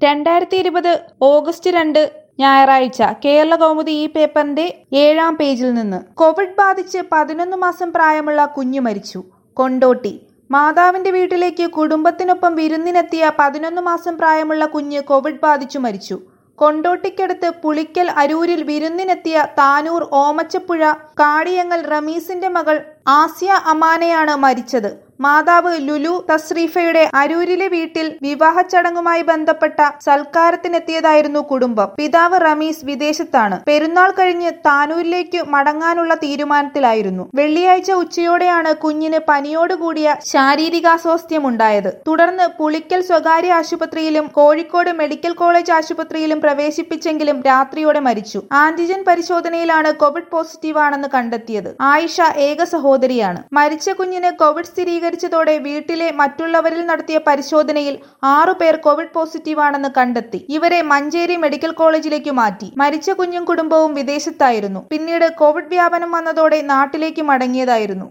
2020 August 2 ഞായറാഴ്ച കേരളകൗമുദി ഈ പേപ്പറിന്റെ 7-ാം പേജിൽ നിന്ന് കോവിഡ് ബാധിച്ച് 11 മാസം പ്രായമുള്ള കുഞ്ഞു മരിച്ചു. കൊണ്ടോട്ടി മാതാവിന്റെ വീട്ടിലേക്ക് കുടുംബത്തിനൊപ്പം വിരുന്നിനെത്തിയ 11 മാസം പ്രായമുള്ള കുഞ്ഞ് കോവിഡ് ബാധിച്ചു മരിച്ചു. കൊണ്ടോട്ടിക്കടുത്ത് പുളിക്കൽ അരൂരിൽ വിരുന്നിനെത്തിയ താനൂർ ഓമച്ചപ്പുഴ കാടിയങ്ങൽ റമീസിന്റെ മകൾ ആസിയ അമാനെയാണ് മരിച്ചത്. മാതാവ് ലുലു തസ്രീഫയുടെ അരൂരിലെ വീട്ടിൽ വിവാഹ ചടങ്ങുമായി ബന്ധപ്പെട്ട സൽക്കാരത്തിനെത്തിയതായിരുന്നു കുടുംബം. പിതാവ് റമീസ് വിദേശത്താണ്. പെരുന്നാൾ കഴിഞ്ഞ് താനൂരിലേക്ക് മടങ്ങാനുള്ള തീരുമാനത്തിലായിരുന്നു. വെള്ളിയാഴ്ച ഉച്ചയോടെയാണ് കുഞ്ഞിന് പനിയോടുകൂടിയ ശാരീരികാസ്വാസ്ഥ്യമുണ്ടായത്. തുടർന്ന് പുളിക്കൽ സ്വകാര്യ ആശുപത്രിയിലും കോഴിക്കോട് മെഡിക്കൽ കോളേജ് ആശുപത്രിയിലും പ്രവേശിപ്പിച്ചെങ്കിലും രാത്രിയോടെ മരിച്ചു. ആന്റിജൻ പരിശോധനയിലാണ് കോവിഡ് പോസിറ്റീവാണെന്ന് കണ്ടെത്തിയത്. ആയിഷ ഏക സഹോദരിയാണ്. മരിച്ച കുഞ്ഞിന് കോവിഡ് സ്ഥിരീകരിച്ചതോടെ വീട്ടിലെ മറ്റുള്ളവരിൽ നടത്തിയ പരിശോധനയിൽ 6 പേർ കോവിഡ് പോസിറ്റീവാണെന്ന് കണ്ടെത്തി. ഇവരെ മഞ്ചേരി മെഡിക്കൽ കോളേജിലേക്ക് മാറ്റി. മരിച്ച കുഞ്ഞും കുടുംബവും വിദേശത്തായിരുന്നു. പിന്നീട് കോവിഡ് വ്യാപനം വന്നതോടെ നാട്ടിലേക്ക് മടങ്ങിയതായിരുന്നു.